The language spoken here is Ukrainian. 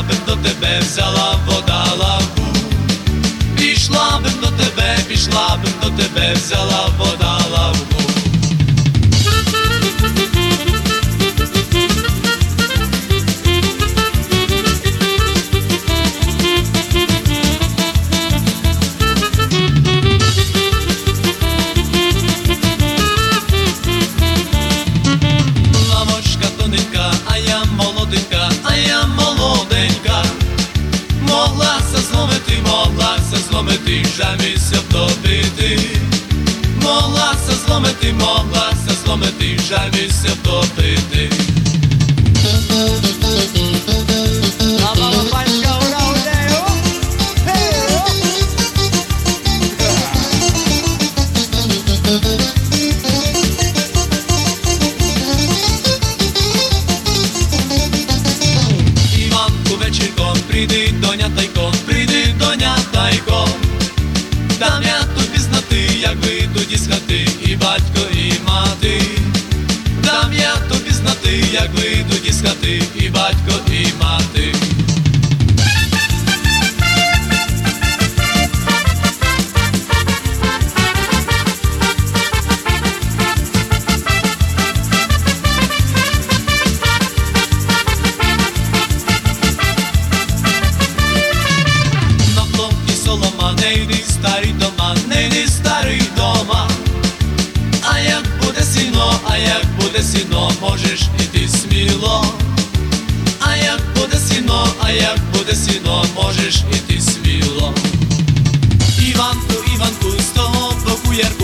Пішла бим до тебе, взяла вода лаву. Пішла бим до тебе, пішла бим до тебе, взяла вода лаву. Лавочка тоненька, а я молоденька, а я молоденька. Моглася зломити, жаміся втопити. Моглася зломити, жаміся втопити. Іванку вечірком, прийди доня тайком. Дам я тобі знати, як вийдуть із хати і батько, і мати. Дам я тобі знати, як вийдуть із хати і батько, і мати. Не йди старий дома, не йди старий дома. А як буде сіно, а як буде сіно, можеш іти сміло. А як буде сіно, а як буде сіно, можеш іти сміло. Іванку, Іванку, з того боку ярку.